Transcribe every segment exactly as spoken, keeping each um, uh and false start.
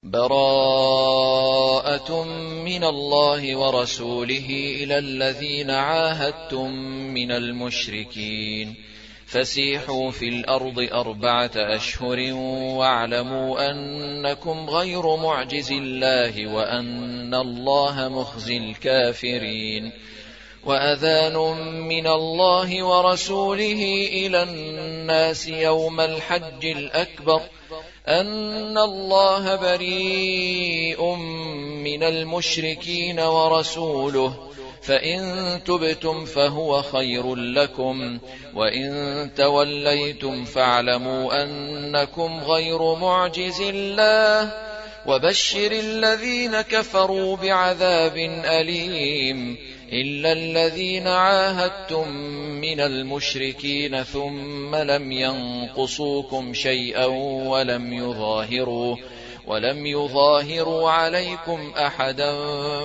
براءة من الله ورسوله إلى الذين عاهدتم من المشركين فسيحوا في الأرض أربعة أشهر واعلموا أنكم غير معجز الله وأن الله مخزي الكافرين وأذان من الله ورسوله إلى الناس يوم الحج الأكبر أن الله بريء من المشركين ورسوله فإن تبتم فهو خير لكم وإن توليتم فاعلموا أنكم غير معجز الله وبشر الذين كفروا بعذاب أليم إلا الذين عاهدتم من المشركين ثم لم ينقصوكم شيئا ولم يظاهروا ولم يظاهروا عليكم أحدا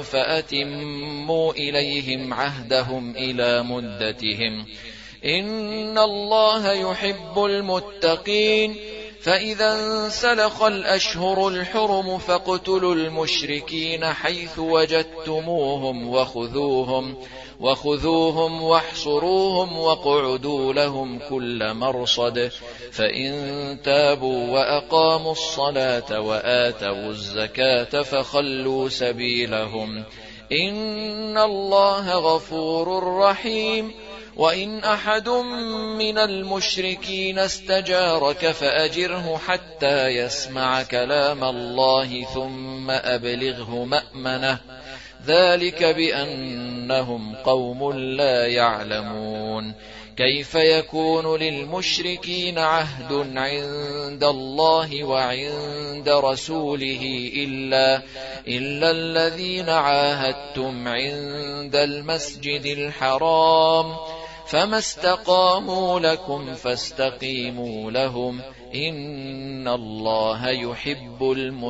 فأتموا إليهم عهدهم إلى مدتهم إن الله يحب المتقين فإذا انسلخ الأشهر الحرم فاقتلوا المشركين حيث وجدتموهم وخذوهم وخذوهم واحصروهم واقعدوا لهم كل مرصد فإن تابوا وأقاموا الصلاة وآتوا الزكاة فخلوا سبيلهم إن الله غفور رحيم وإن أحد من المشركين استجارك فأجره حتى يسمع كلام الله ثم أبلغه مأمنه ذلك بأنهم قوم لا يعلمون كيف يكون للمشركين عهد عند الله وعند رسوله إلا, إلا الذين عاهدتم عند المسجد الحرام فما استقاموا لكم فاستقيموا لهم إن الله يحب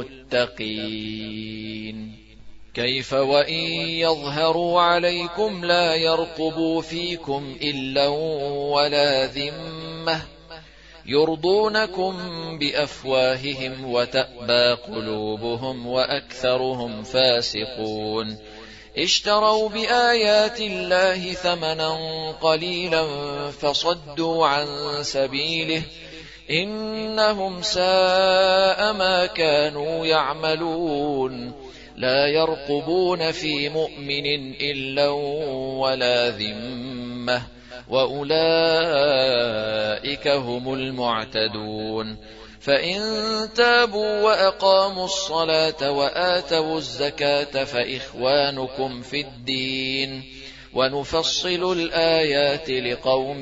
المتقين كيف وإن يظهروا عليكم لا يرقبوا فيكم إلا ولا ذمة يرضونكم بأفواههم وتأبى قلوبهم وأكثرهم فاسقون اشتروا بآيات الله ثمنا قليلا فصدوا عن سبيله إنهم ساء ما كانوا يعملون لا يرقبون في مؤمن إلا ولا ذمة وأولئك هم المعتدون فإن تابوا وأقاموا الصلاة وآتوا الزكاة فإخوانكم في الدين ونفصل الآيات لقوم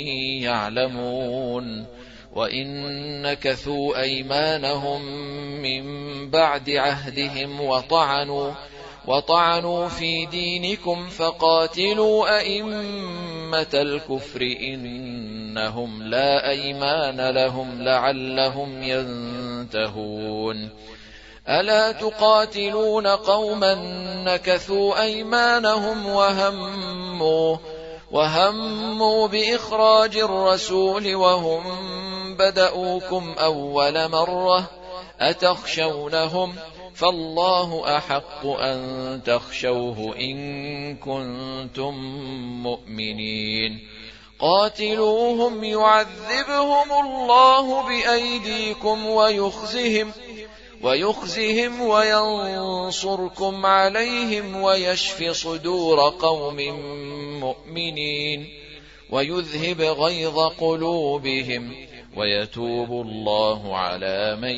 يعلمون وإن نكثوا أيمانهم من بعد عهدهم وطعنوا وطعنوا في دينكم فقاتلوا أئمة الكفر إنهم لا أيمان لهم لعلهم ينتهون ألا تقاتلون قوما نكثوا أيمانهم وهموا وهموا بإخراج الرسول وهم بدأوكم أول مرة أتخشونهم فالله أحق أن تخشوه إن كنتم مؤمنين قاتلوهم يعذبهم الله بأيديكم ويخزهم ويخزهم وينصركم عليهم ويشف صدور قوم مؤمنين ويذهب غيظ قلوبهم ويتوب الله على من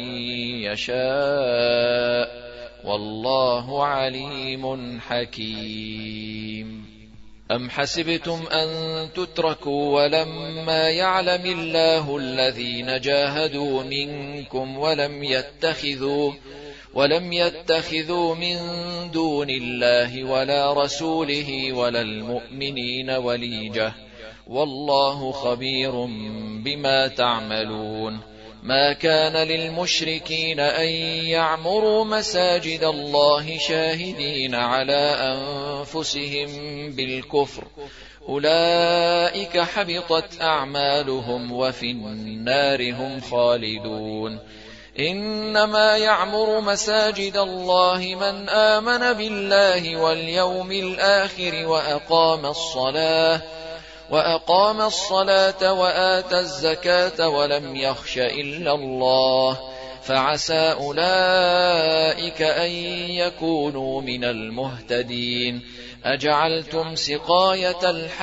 يشاء والله عليم حكيم أم حسبتم أن تتركوا ولما يعلم الله الذين جاهدوا منكم ولم يتخذوا ولم يتخذوا من دون الله ولا رسوله ولا المؤمنين وليجة والله خبير بما تعملون ما كان للمشركين أن يعمروا مساجد الله شاهدين على أنفسهم بالكفر أولئك حبطت أعمالهم وفي النار هم خالدون إنما يعمر مساجد الله من آمن بالله واليوم الآخر وأقام الصلاة وأقام الصلاة وآتى الزكاة ولم يخش إلا الله فعسى أولئك أن يكونوا من المهتدين. أجعلتم سقاية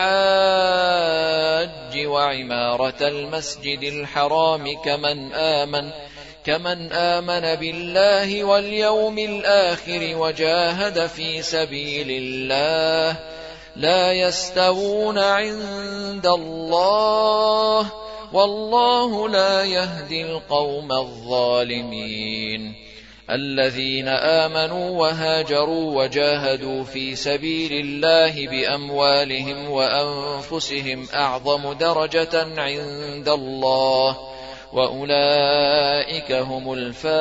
الحاج وعمارة المسجد الحرام كمن آمن كمن آمن بالله واليوم الآخر وجاهد في سبيل الله لا يستوون عند الله والله لا يهدي القوم الظالمين. الذين آمنوا وهاجروا وجاهدوا في سبيل الله بأموالهم وأنفسهم أعظم درجة عند الله وأولئك هم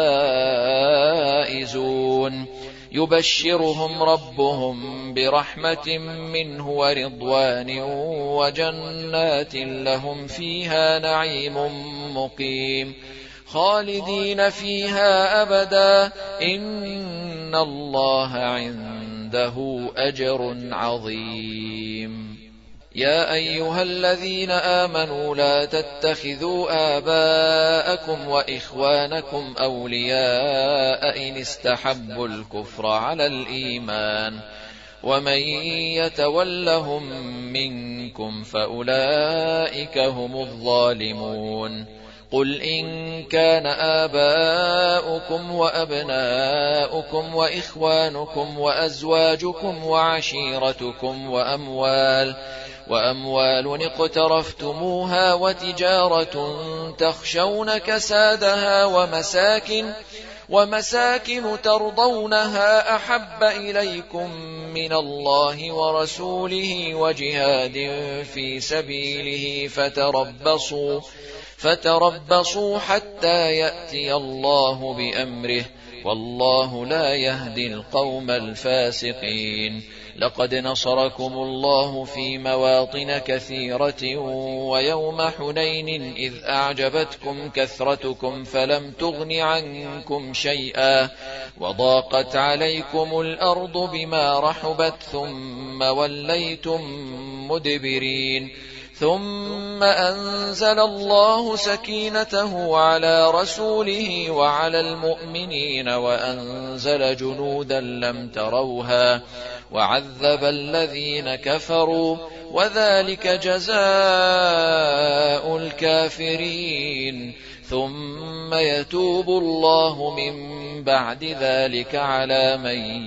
الفائزون. يبشرهم ربهم برحمة منه ورضوان وجنات لهم فيها نعيم مقيم خالدين فيها أبدا إن الله عنده أجر عظيم. يا أيها الذين آمنوا لا تتخذوا آباءكم وإخوانكم أولياء إن استحبوا الكفر على الإيمان ومن يتولهم منكم فأولئك هم الظالمون. قل إن كان آباؤكم وأبناؤكم وإخوانكم وأزواجكم وعشيرتكم وأموال وأموال اقترفتموها وتجارة تخشون كسادها ومساكن ومساكن ترضونها أحب إليكم من الله ورسوله وجهاد في سبيله فتربصوا فتربصوا حتى يأتي الله بأمره والله لا يهدي القوم الفاسقين. لقد نصركم الله في مواطن كثيرة ويوم حنين إذ أعجبتكم كثرتكم فلم تغن عنكم شيئا وضاقت عليكم الأرض بما رحبت ثم وليتم مدبرين. ثم أنزل الله سكينته على رسوله وعلى المؤمنين وأنزل جنودا لم تروها وعذب الذين كفروا وذلك جزاء الكافرين. ثم يتوب الله من بعد ذلك على من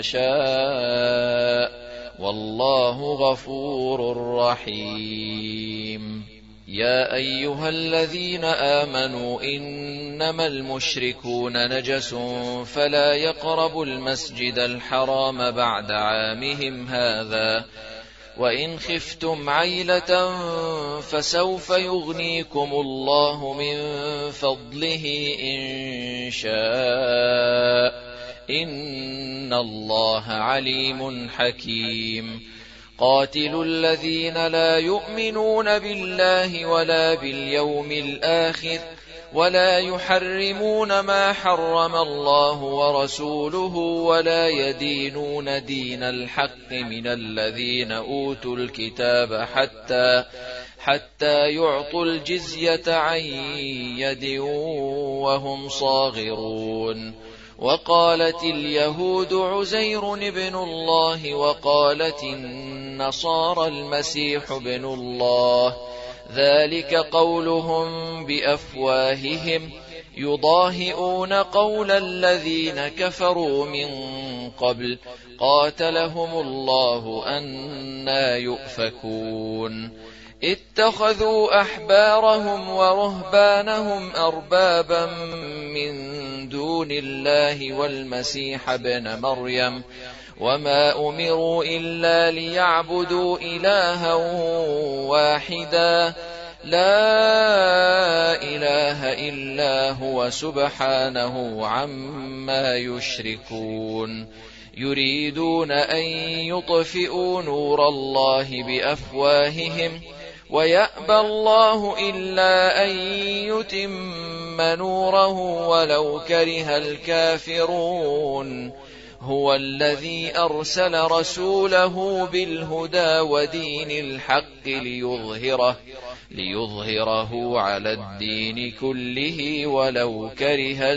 يشاء والله غفور رحيم. يا أيها الذين آمنوا إنما المشركون نجس فلا يقربوا المسجد الحرام بعد عامهم هذا وإن خفتم عيلة فسوف يغنيكم الله من فضله إن شاء إن الله عليم حكيم. قاتلوا الذين لا يؤمنون بالله ولا باليوم الآخر ولا يحرمون ما حرم الله ورسوله ولا يدينون دين الحق من الذين أوتوا الكتاب حتى حتى يعطوا الجزية عن يد وهم صاغرون. وقالت اليهود عزير ابن الله وقالت النصارى المسيح ابن الله ذلك قولهم بأفواههم يضاهئون قول الذين كفروا من قبل قاتلهم الله أنى يؤفكون. اتخذوا أحبارهم ورهبانهم أربابا من دون الله والمسيح ابن مريم وما أمروا إلا ليعبدوا إلها واحدا لا إله إلا هو سبحانه عما يشركون. يريدون أن يطفئوا نور الله بأفواههم ويأبى الله إلا أن يتم نوره ولو كره الكافرون هو الذي أرسل رسوله بالهدى ودين الحق ليظهره, ليظهره على الدين كله ولو كره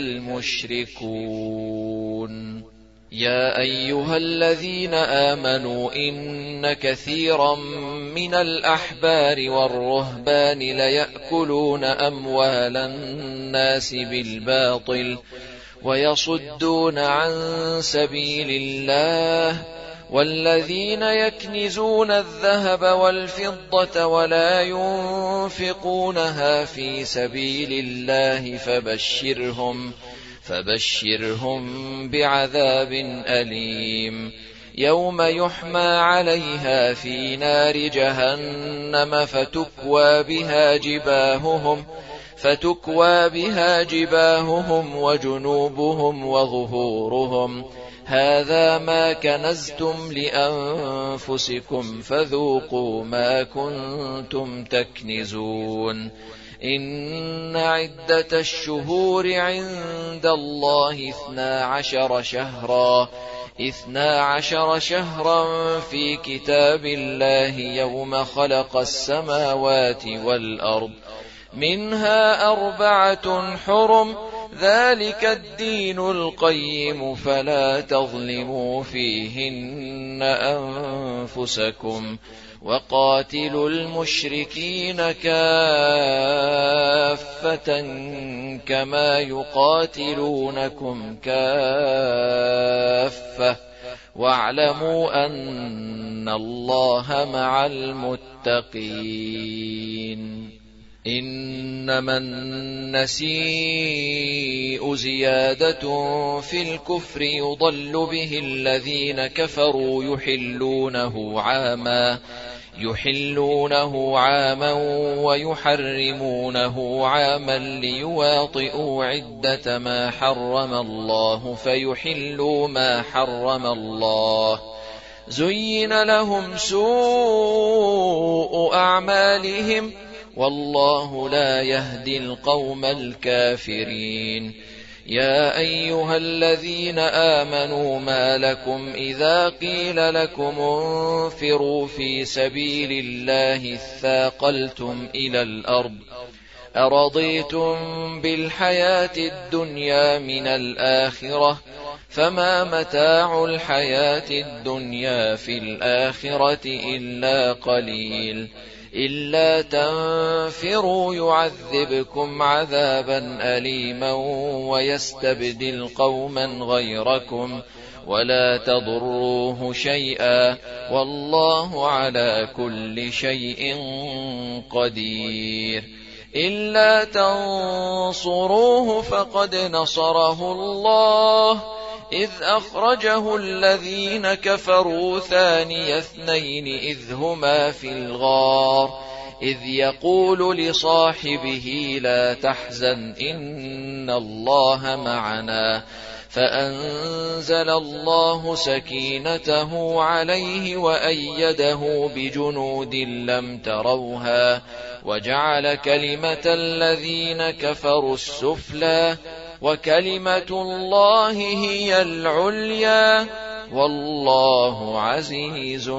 المشركون. يا أيها الذين آمنوا إن كثيرا من الأحبار والرهبان ليأكلون أموال الناس بالباطل ويصدون عن سبيل الله والذين يكنزون الذهب والفضة ولا ينفقونها في سبيل الله فبشرهم فبشرهم بعذاب أليم يوم يحمى عليها في نار جهنم فتكوى بها جباههم فتكوى بها جباههم وجنوبهم وظهورهم هذا ما كنزتم لأنفسكم فذوقوا ما كنتم تكنزون. إن عدة الشهور عند الله اثنا عشر شهرا اثنا عشر شهرا في كتاب الله يوم خلق السماوات والأرض منها أربعة حرم ذلك الدين القيم فلا تظلموا فيهن أنفسكم وقاتلوا المشركين كافة كما يقاتلونكم كافة واعلموا أن الله مع المتقين. إنما النسيء زيادة في الكفر يضل به الذين كفروا يحلونه عاما يحلونه عاما ويحرمونه عاما ليواطئوا عدة ما حرم الله فيحلوا ما حرم الله زين لهم سوء أعمالهم والله لا يهدي القوم الكافرين. يا أيها الذين آمنوا ما لكم إذا قيل لكم انفروا في سبيل الله اثاقلتم إلى الأرض أرضيتم بالحياة الدنيا من الآخرة فما متاع الحياة الدنيا في الآخرة إلا قليل إلا تنفروا يعذبكم عذابا أليما ويستبدل قوما غيركم ولا تضروه شيئا والله على كل شيء قدير. إلا تنصروه فقد نصره الله إذ أخرجه الذين كفروا ثاني اثنين إذ هما في الغار إذ يقول لصاحبه لا تحزن إن الله معنا فأنزل الله سكينته عليه وأيده بجنود لم تروها وجعل كلمة الذين كفروا السفلى وكلمة الله هي العليا والله عزيز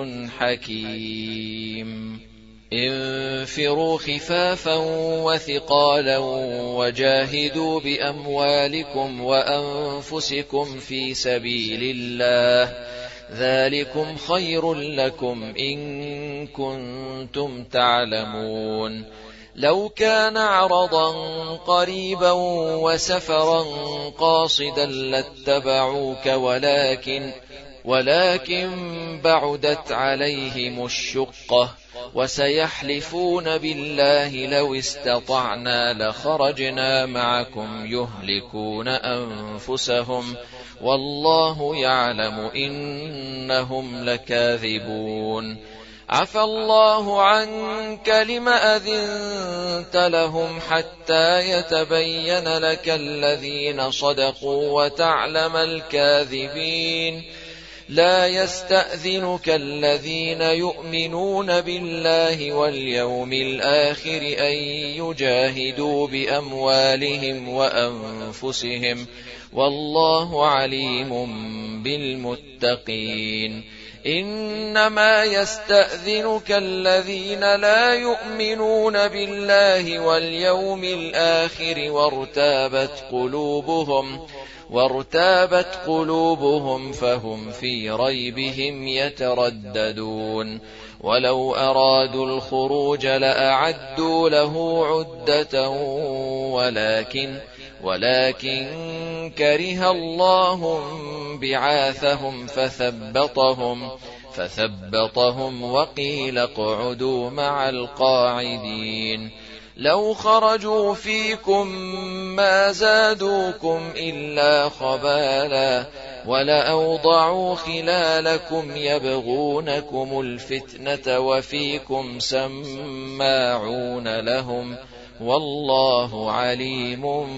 حكيم. انفروا خفافا وثقالا وجاهدوا بأموالكم وأنفسكم في سبيل الله ذلكم خير لكم إن كنتم تعلمون. لو كان عرضا قريبا وسفرا قاصدا لاتبعوك ولكن ولكن بعدت عليهم الشقة وسيحلفون بالله لو استطعنا لخرجنا معكم يهلكون أنفسهم والله يعلم إنهم لكاذبون. عفى الله عنك لم أذنت لهم حتى يتبين لك الذين صدقوا وتعلم الكاذبين. لا يستأذنك الذين يؤمنون بالله واليوم الآخر أن يجاهدوا بأموالهم وأنفسهم والله عليم بالمتقين. إنما يستأذنك الذين لا يؤمنون بالله واليوم الآخر وارتابت قلوبهم وارتابت قلوبهم فهم في ريبهم يترددون. ولو أرادوا الخروج لأعدوا له عدة ولكن ولكن كره الله بعاثهم فثبطهم فثبطهم وقيل اقعدوا مع القاعدين. لو خرجوا فيكم ما زادوكم إلا خبالا ولأوضعوا خلالكم يبغونكم الفتنة وفيكم سماعون لهم والله عليم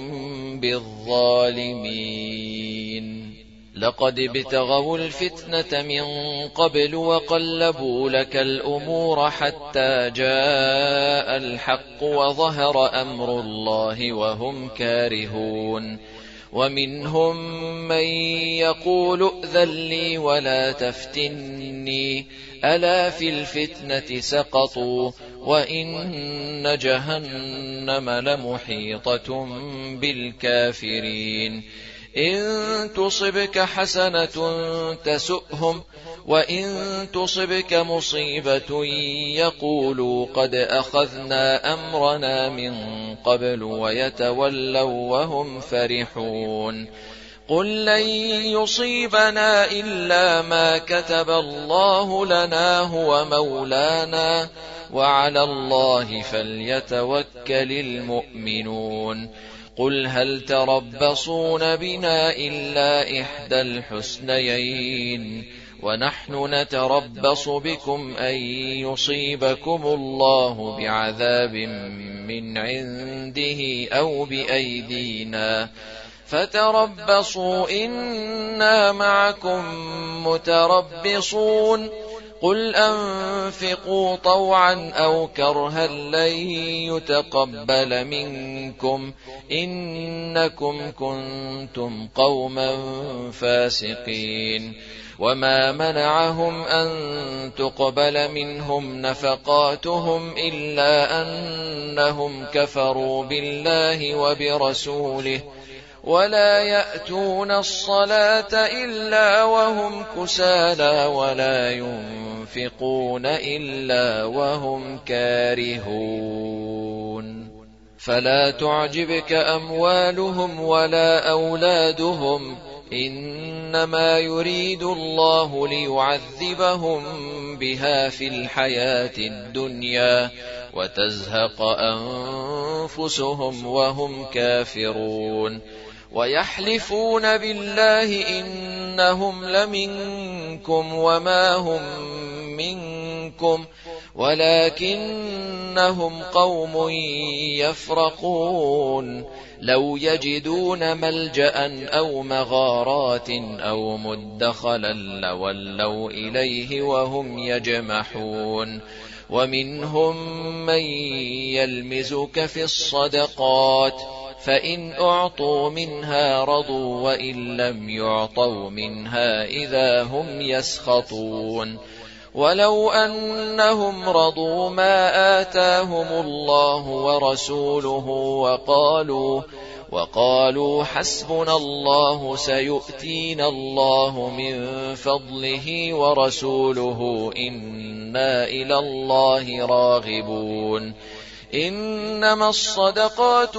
بالظالمين. لقد ابتغوا الفتنة من قبل وقلبوا لك الأمور حتى جاء الحق وظهر أمر الله وهم كارهون. ومنهم من يقول ائذن لي ولا تفتني ألا في الفتنة سقطوا وإن جهنم لمحيطة بالكافرين. إن تصبك حسنة تسؤهم وإن تصبك مصيبة يقولوا قد أخذنا أمرنا من قبل ويتولوا وهم فرحون. قل لن يصيبنا إلا ما كتب الله لنا هو مولانا وعلى الله فليتوكل المؤمنون. قل هل تربصون بنا إلا إحدى الحسنيين ونحن نتربص بكم أن يصيبكم الله بعذاب من عنده أو بأيدينا فتربصوا إنا معكم متربصون. قل أنفقوا طوعا أو كرها لن يتقبل منكم إنكم كنتم قوما فاسقين. وما منعهم أن تقبل منهم نفقاتهم إلا أنهم كفروا بالله وبرسوله ولا يأتون الصلاة إلا وهم كسالى ولا ينفقون إلا وهم كارهون. فلا تعجبك أموالهم ولا أولادهم إنما يريد الله ليعذبهم بها في الحياة الدنيا وتزهق أنفسهم وهم كافرون. ويحلفون بالله إنهم لمنكم وما هم منكم ولكنهم قوم يفرقون. لو يجدون ملجأ أو مغارات أو مدخلا لولوا إليه وهم يجمحون. ومنهم من يلمزك في الصدقات فإن أعطوا منها رضوا وإن لم يعطوا منها إذا هم يسخطون. ولو أنهم رضوا ما آتاهم الله ورسوله وقالوا وقالوا حسبنا الله سيؤتينا الله من فضله ورسوله إنا إلى الله راغبون. إنما الصدقات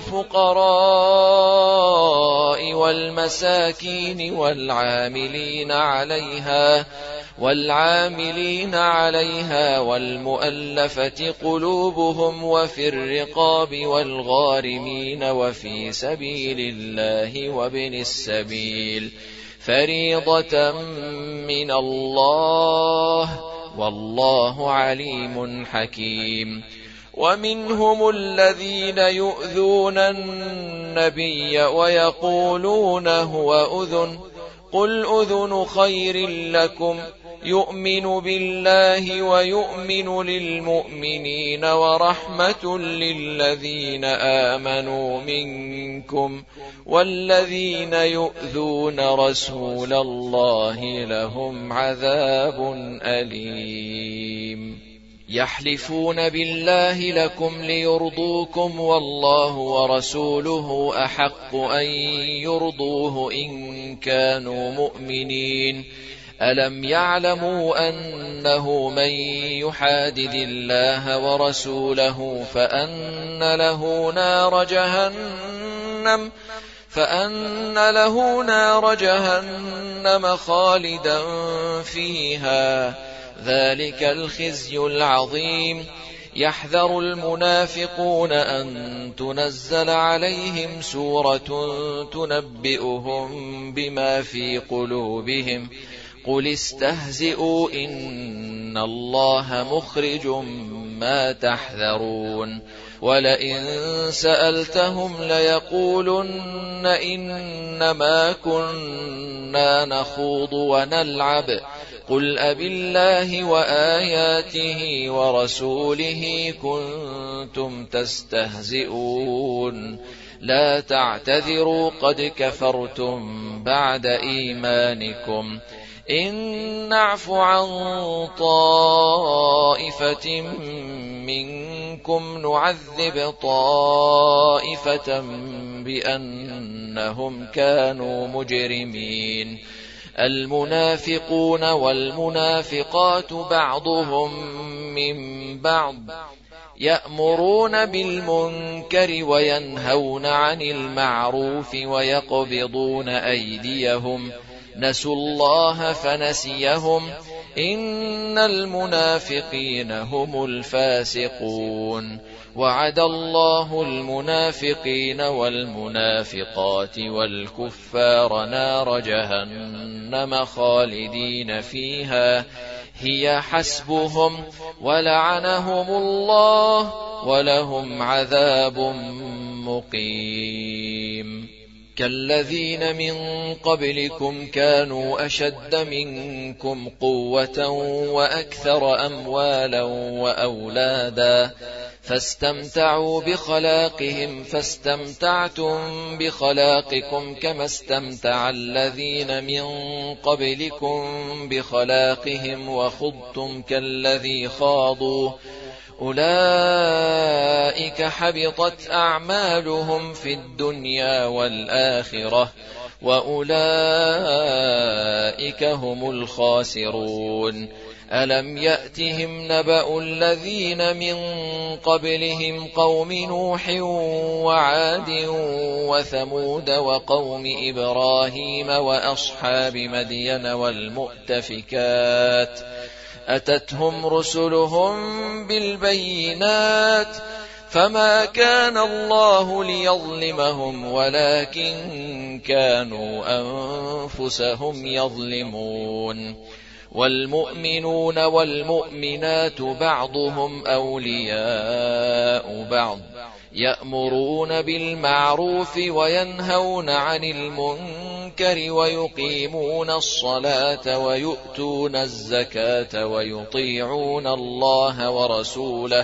للفقراء والمساكين والعاملين عليها والعاملين عليها والمؤلفة قلوبهم وفي الرقاب والغارمين وفي سبيل الله وابن السبيل فريضة من الله والله عليم حكيم. ومنهم الذين يؤذون النبي ويقولون هو أذن قل أذن خير لكم يؤمن بالله ويؤمن للمؤمنين ورحمة للذين آمنوا منكم والذين يؤذون رسول الله لهم عذاب أليم. يحلفون بالله لكم ليرضوكم والله ورسوله أحق أن يرضوه إن كانوا مؤمنين. ألم يعلموا أنه من يحادد الله ورسوله فأن له نار جهنم فأن له نار جهنم خالدا فيها ذلك الخزي العظيم. يحذر المنافقون أن تنزل عليهم سورة تنبئهم بما في قلوبهم قل استهزئوا إن الله مخرج ما تحذرون. ولئن سألتهم ليقولن إنما كنا نخوض ونلعب قل أبالله وآياته ورسوله كنتم تستهزئون لا تعتذروا قد كفرتم بعد إيمانكم إن نعف عن طائفة منكم نعذب طائفة بأنهم كانوا مجرمين. المنافقون والمنافقات بعضهم من بعض يأمرون بالمنكر وينهون عن المعروف ويقبضون أيديهم نسوا الله فنسيهم إن المنافقين هم الفاسقون. وعد الله المنافقين والمنافقات والكفار نار جهنم خالدين فيها هي حسبهم ولعنهم الله ولهم عذاب مقيم. كالذين من قبلكم كانوا أشد منكم قوة وأكثر أموالا وأولادا فاستمتعوا بخلاقهم فاستمتعتم بخلاقكم كما استمتع الذين من قبلكم بخلاقهم وخضتم كالذي خاضوا أولئك حبطت أعمالهم في الدنيا والآخرة وأولئك هم الخاسرون. ألم يأتهم نبأ الذين من قبلهم قوم نوح وعاد وثمود وقوم إبراهيم وأصحاب مدين والمؤتفكات أتتهم رسلهم بالبينات فما كان الله ليظلمهم ولكن كانوا أنفسهم يظلمون. والمؤمنون والمؤمنات بعضهم أولياء بعض يأمرون بالمعروف وينهون عن المنكر ويقيمون الصلاة ويؤتون الزكاة ويطيعون الله ورسوله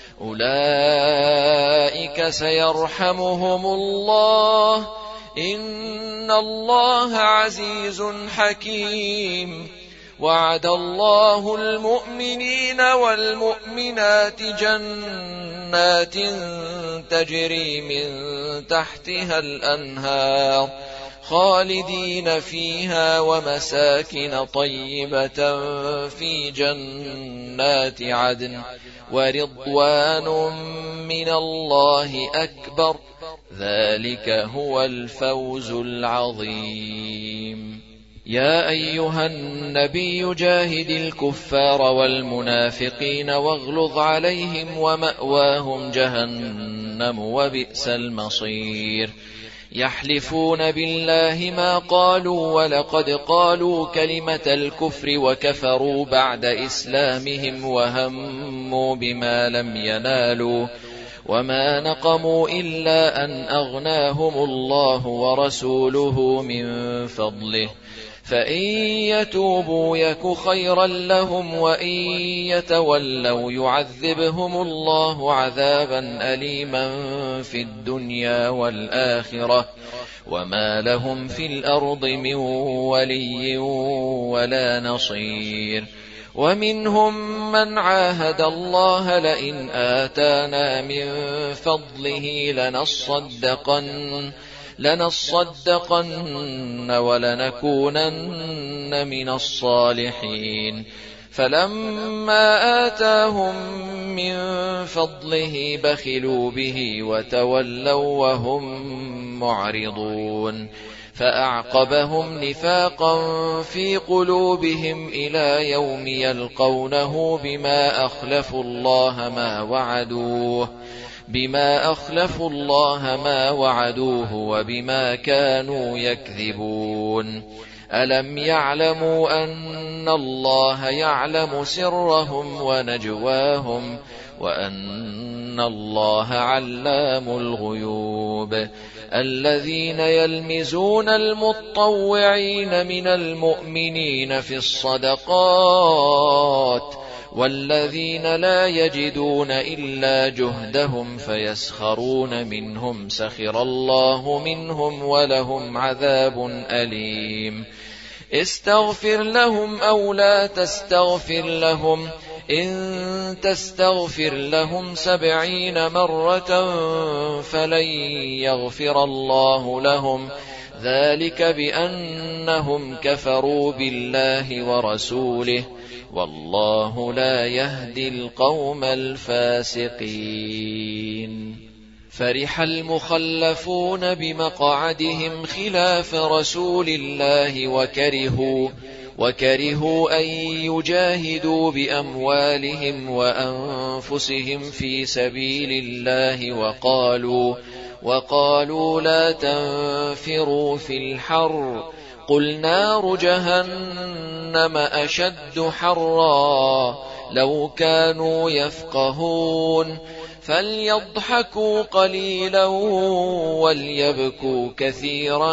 أولئك سيرحمهم الله إن الله عزيز حكيم. وعد الله المؤمنين والمؤمنات جنات تجري من تحتها الأنهار خالدين فيها ومساكن طيبة في جنات عدن ورضوان من الله أكبر ذلك هو الفوز العظيم. يا أيها النبي جاهد الكفار والمنافقين واغلظ عليهم ومأواهم جهنم وبئس المصير. يحلفون بالله ما قالوا ولقد قالوا كلمة الكفر وكفروا بعد إسلامهم وهموا بما لم ينالوا وما نقموا إلا أن أغناهم الله ورسوله من فضله فإن يتوبوا يك خيرا لهم وإن يتولوا يعذبهم الله عذابا أليما في الدنيا والآخرة وما لهم في الأرض من ولي ولا نصير. ومنهم من عاهد الله لئن آتانا من فضله لنصدقن لنصدقن ولنكونن من الصالحين فلما آتاهم من فضله بخلوا به وتولوا وهم معرضون فأعقبهم نفاقا في قلوبهم إلى يوم يلقونه بما أخلفوا الله ما وعدوه بما أخلفوا الله ما وعدوه وبما كانوا يكذبون. ألم يعلموا أن الله يعلم سرهم ونجواهم وأن الله علام الغيوب. الذين يلمزون المطوعين من المؤمنين في الصدقات والذين لا يجدون إلا جهدهم فيسخرون منهم سخر الله منهم ولهم عذاب أليم. استغفر لهم أو لا تستغفر لهم إن تستغفر لهم سبعين مرة فلن يغفر الله لهم ذلك بأنهم كفروا بالله ورسوله والله لا يهدي القوم الفاسقين. فرح المخلفون بمقعدهم خلاف رسول الله وكرهوا وكرهوا أن يجاهدوا بأموالهم وأنفسهم في سبيل الله وقالوا وقالوا لا تنفروا في الحر قل نار جهنم أشد حرا لو كانوا يفقهون فليضحكوا قليلا وليبكوا كثيرا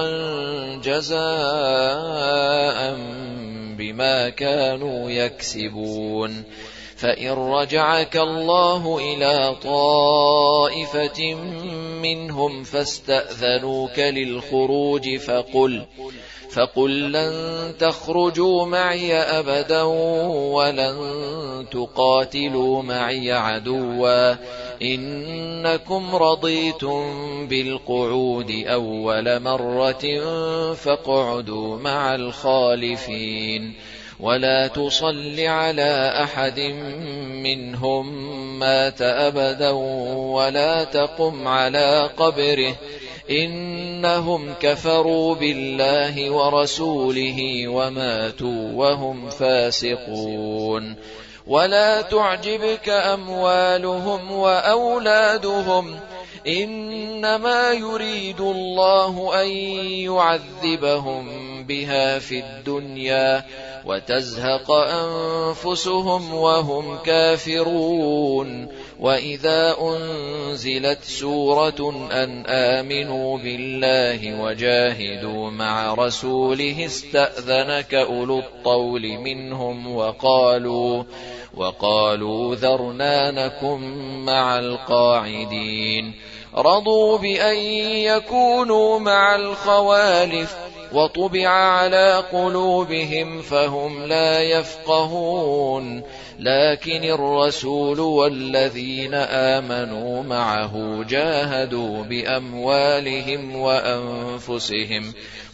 جزاء بما كانوا يكسبون. فإن رجعك الله إلى طائفة منهم فاستأذنوك للخروج فقل فقل لن تخرجوا معي أبدا ولن تقاتلوا معي عدوا إنكم رضيتم بالقعود أول مرة فاقعدوا مع الخالفين ولا تصل على أحد منهم مات أبدا ولا تقم على قبره إنهم كفروا بالله ورسوله وماتوا وهم فاسقون. ولا تعجبك أموالهم وأولادهم إنما يريد الله أن يعذبهم بها في الدنيا وتزهق أنفسهم وهم كافرون. وإذا أنزلت سورة أن آمنوا بالله وجاهدوا مع رسوله استأذنك أولو الطول منهم وقالوا وقالوا ذرنا نكن مع القاعدين رضوا بأن يكونوا مع الخوالف وطبع على قلوبهم فهم لا يفقهون. لكن الرسول والذين آمنوا معه جاهدوا بأموالهم وأنفسهم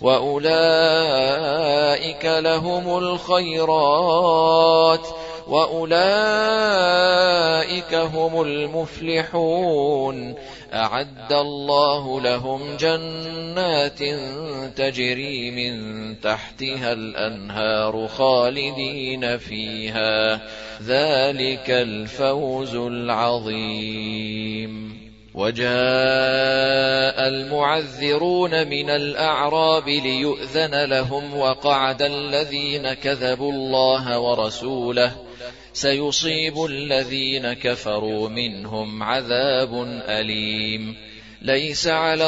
وأولئك لهم الخيرات وأولئك هم المفلحون. أعد الله لهم جنات تجري من تحتها الأنهار خالدين فيها ذلك الفوز العظيم. وجاء المعذرون من الأعراب ليؤذن لهم وقعد الذين كذبوا الله ورسوله سيصيب الذين كفروا منهم عذاب أليم. ليس على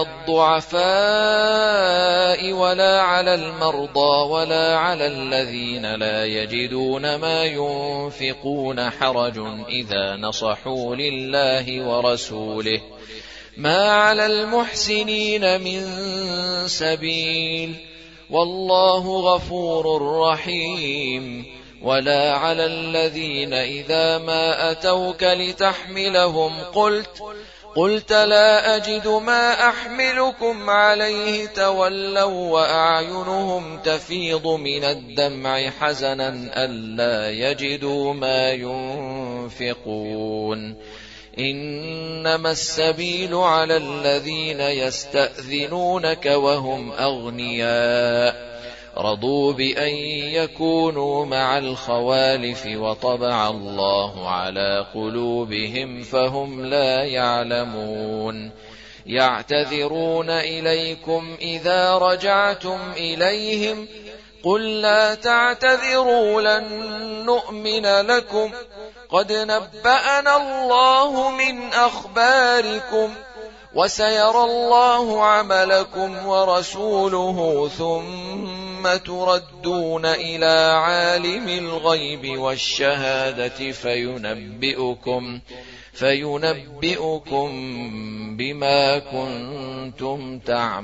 الضعفاء ولا على المرضى ولا على الذين لا يجدون ما ينفقون حرج إذا نصحوا لله ورسوله، ما على المحسنين من سبيل، والله غفور رحيم. ولا على الذين إذا ما أتوك لتحملهم قلت قلت لا أجد ما أحملكم عليه تولوا وأعينهم تفيض من الدمع حزنا ألا يجدوا ما ينفقون. إنما السبيل على الذين يستأذنونك وهم أغنياء رضوا بأن يكونوا مع الخوالف وطبع الله على قلوبهم فهم لا يعلمون. يعتذرون إليكم إذا رجعتم إليهم قل لا تعتذروا لن نؤمن لكم قد نبأنا الله من أخباركم وسيرى الله عملكم ورسوله ثم تردون إلى عالم الغيب والشهادة فينبئكم, فينبئكم بما كنتم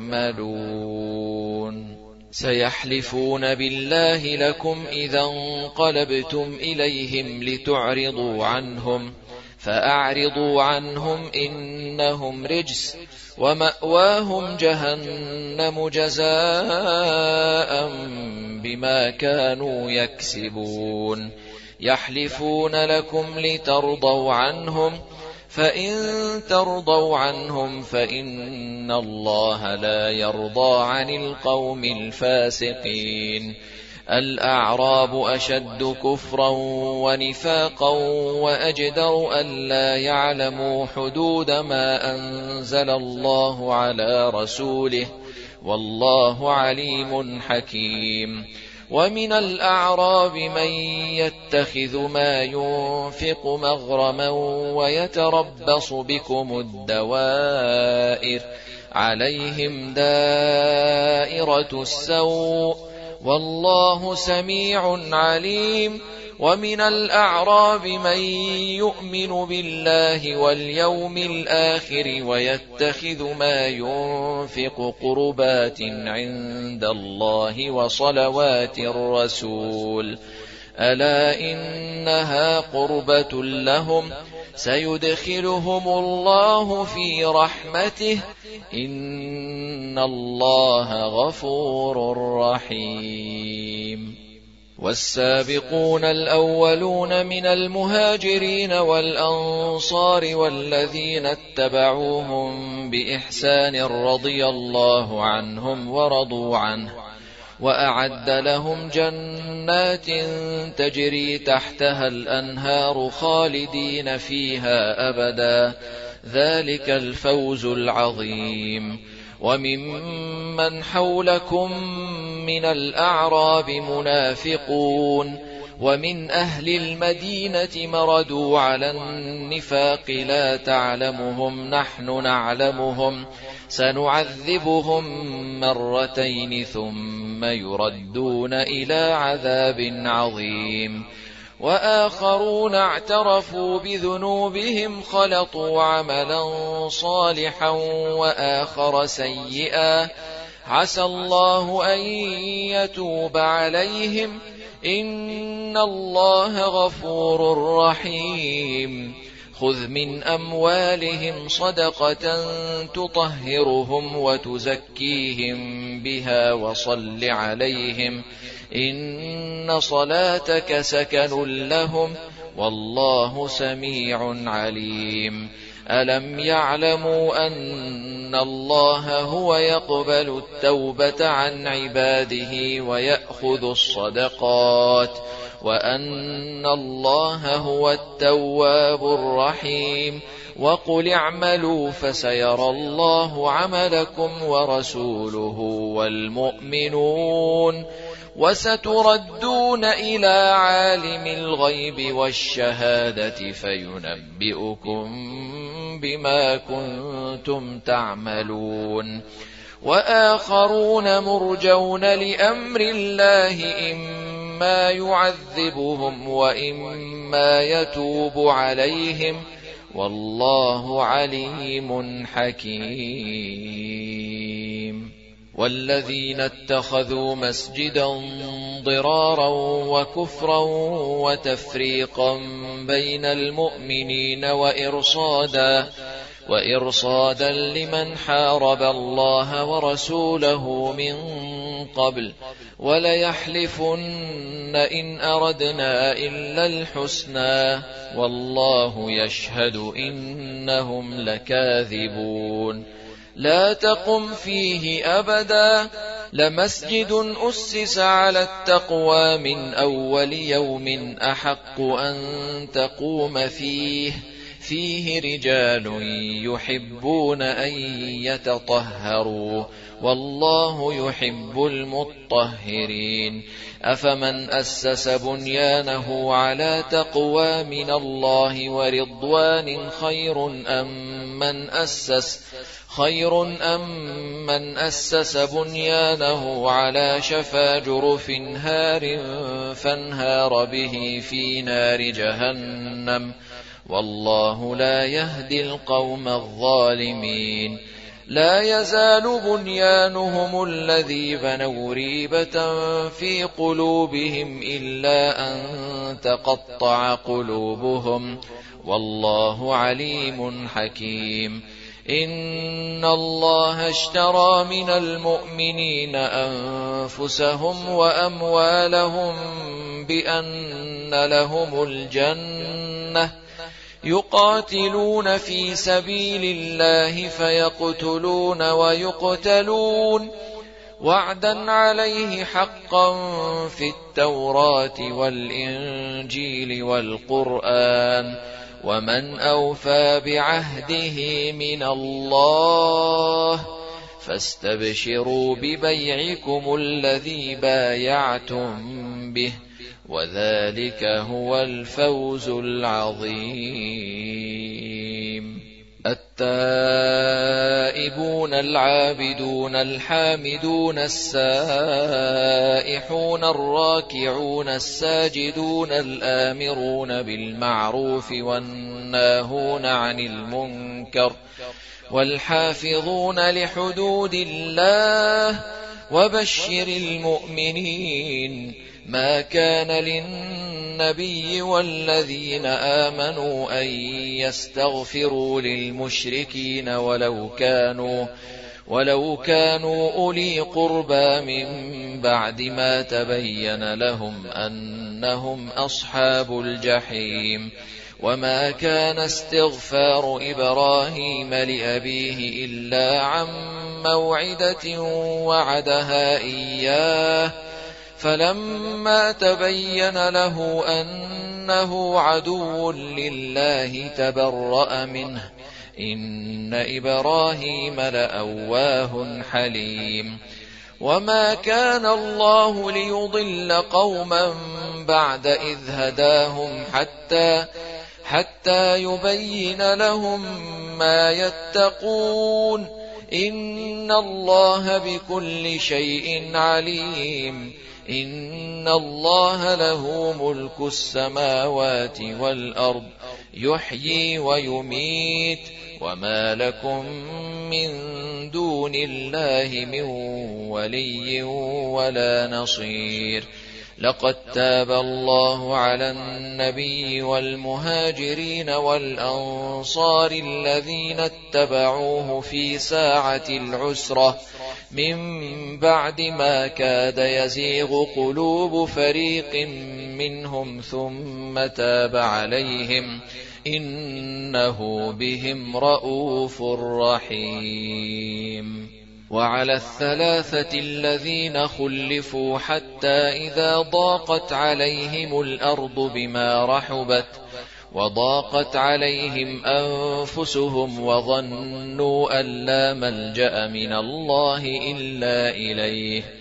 تعملون. سيحلفون بالله لكم إذا انقلبتم إليهم لتعرضوا عنهم فأعرضوا عنهم إنهم رجس ومأواهم جهنم جزاء بما كانوا يكسبون. يحلفون لكم لترضوا عنهم فإن ترضوا عنهم فإن الله لا يرضى عن القوم الفاسقين. الأعراب أشد كفرا ونفاقا وأجدر ألا يعلموا حدود ما أنزل الله على رسوله والله عليم حكيم. ومن الأعراب من يتخذ ما ينفق مغرما ويتربص بكم الدوائر عليهم دائرة السوء والله سميع عليم. ومن الأعراب من يؤمن بالله واليوم الآخر ويتخذ ما ينفق قربات عند الله وصلوات الرسول ألا إنها قربة لهم سيدخلهم الله في رحمته إن الله غفور رحيم. والسابقون الأولون من المهاجرين والأنصار والذين اتبعوهم بإحسان رضي الله عنهم ورضوا عنه وأعد لهم جنات تجري تحتها الأنهار خالدين فيها أبدا ذلك الفوز العظيم. وممن حولكم من الأعراب منافقون ومن أهل المدينة مردوا على النفاق لا تعلمهم نحن نعلمهم سنعذبهم مرتين ثم يردون إلى عذاب عظيم. وآخرون اعترفوا بذنوبهم خلطوا عملا صالحا وآخر سيئا عسى الله أن يتوب عليهم إن الله غفور رحيم. خذ من أموالهم صدقة تطهرهم وتزكيهم بها وصل عليهم إن صلاتك سكن لهم والله سميع عليم. ألم يعلموا أن الله هو يقبل التوبة عن عباده ويأخذ الصدقات وأن الله هو التواب الرحيم. وقل اعملوا فسيرى الله عملكم ورسوله والمؤمنون وستردون إلى عالم الغيب والشهادة فينبئكم بما كنتم تعملون وآخرون مرجون لأمر الله إما يعذبهم وإما يتوب عليهم والله عليم حكيم والذين اتخذوا مسجدا ضرارا وكفرا وتفريقا بين المؤمنين وإرصادا وإرصادا لمن حارب الله ورسوله من قبل وليحلفن إن أردنا إلا الحسنى والله يشهد إنهم لكاذبون لا تقم فيه أبدا لمسجد أسس على التقوى من أول يوم أحق أن تقوم فيه فيه رجال يحبون أن يتطهروا والله يحب المطهرين أفمن أسس بنيانه على تقوى من الله ورضوان خير أم من أسس خير أم من أسس بنيانه على شفا جرف هار فانهار به في نار جهنم والله لا يهدي القوم الظالمين لا يزال بنيانهم الذي بنوا ريبة في قلوبهم إلا أن تقطع قلوبهم والله عليم حكيم إن الله اشترى من المؤمنين أنفسهم وأموالهم بأن لهم الجنة يقاتلون في سبيل الله فيقتلون ويقتلون وعدا عليه حقا في التوراة والإنجيل والقرآن ومن أوفى بعهده من الله فاستبشروا ببيعكم الذي بايعتم به وذلك هو الفوز العظيم التائبون العابدون الحامدون السائحون الراكعون الساجدون الآمرون بالمعروف والناهون عن المنكر والحافظون لحدود الله وبشر المؤمنين ما كان للنبي والذين آمنوا أن يستغفروا للمشركين ولو كانوا ولو كانوا أولي قربى من بعد ما تبين لهم أنهم أصحاب الجحيم وما كان استغفار إبراهيم لأبيه إلا عن موعدة وعدها إياه فلما تبين له أنه عدو لله تبرأ منه إن إبراهيم لأواه حليم وما كان الله ليضل قوما بعد إذ هداهم حتى حتى يبين لهم ما يتقون إن الله بكل شيء عليم إن الله له ملك السماوات والأرض يحيي ويميت وما لكم من دون الله من ولي ولا نصير لقد تاب الله على النبي والمهاجرين والأنصار الذين اتبعوه في ساعة العسرة من بعد ما كاد يزيغ قلوب فريق منهم ثم تاب عليهم إنه بهم رءوف رحيم وعلى الثلاثة الذين خلفوا حتى إذا ضاقت عليهم الأرض بما رحبت وضاقت عليهم أنفسهم وظنوا أن لا ملجأ من الله إلا إليه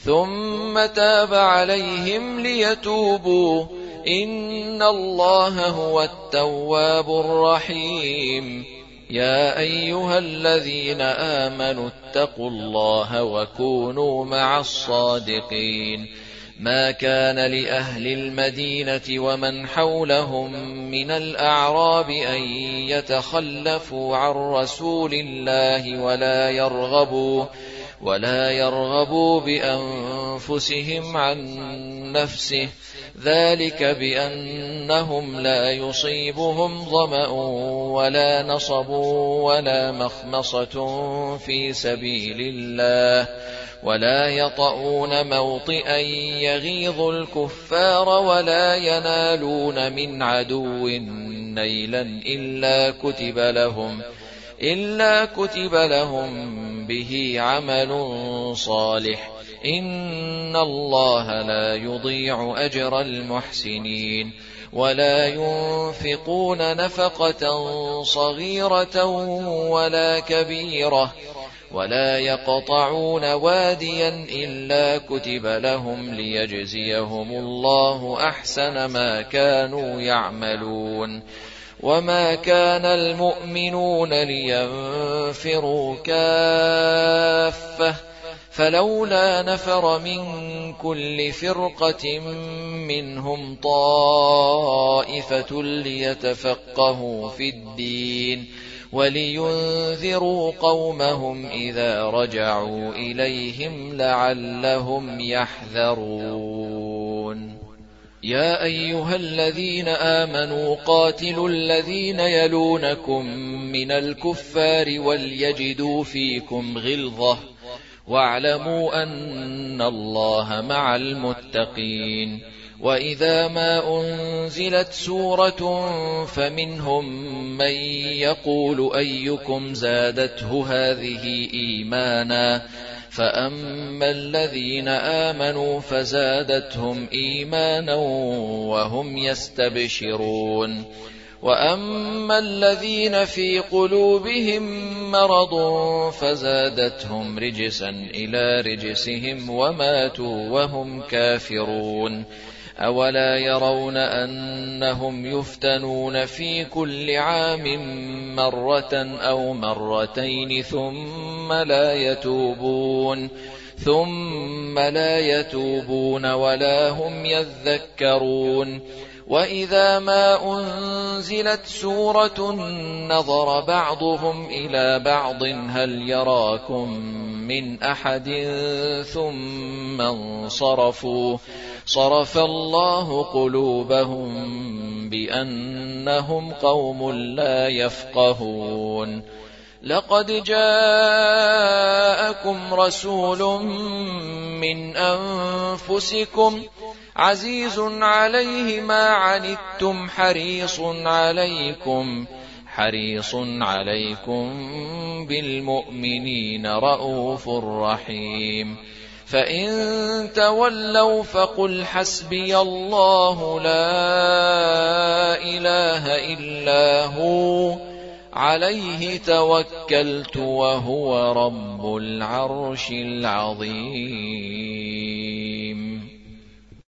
ثم تاب عليهم ليتوبوا إن الله هو التواب الرحيم يا أيها الذين آمنوا اتقوا الله وكونوا مع الصادقين ما كان لأهل المدينة ومن حولهم من الأعراب أن يتخلفوا عن رسول الله ولا يرغبوا ولا يرغبوا بأنفسهم عن نفسه ذلك بأنهم لا يصيبهم ظمأ ولا نصب ولا مخمصة في سبيل الله ولا يطؤون موطئا يغيظ الكفار ولا ينالون من عدو نيلا إلا كتب لهم إلا كتب لهم به عمل صالح إن الله لا يضيع أجر المحسنين ولا ينفقون نفقة صغيرة ولا كبيرة ولا يقطعون واديا إلا كتب لهم ليجزيهم الله أحسن ما كانوا يعملون وما كان المؤمنون لينفروا كافة فلولا نفر من كل فرقة منهم طائفة ليتفقهوا في الدين ولينذروا قومهم إذا رجعوا إليهم لعلهم يحذرون يا أيها الذين آمنوا قاتلوا الذين يلونكم من الكفار وليجدوا فيكم غلظة واعلموا أن الله مع المتقين وإذا ما أنزلت سورة فمنهم من يقول أيكم زادته هذه إيمانا فأما الذين آمنوا فزادتهم إيمانا وهم يستبشرون وأما الذين في قلوبهم مرض فزادتهم رجسا إلى رجسهم وماتوا وهم كافرون أولا يرون أنهم يفتنون في كل عام مرة أو مرتين ثم لا يتوبون ثم لا يتوبون ولا هم يذكرون وإذا ما أنزلت سورة نظر بعضهم إلى بعض هل يراكم من أحد ثم انصرفوا صرف الله قلوبهم بأنهم قوم لا يفقهون لقد جاءكم رسول من أنفسكم عزيز عليه ما عنتم حريص عليكم حريص عليكم بالمؤمنين رءوف رحيم فإن تولوا فقل حسبي الله لا إله إلا هو عليه توكلت وهو رب العرش العظيم.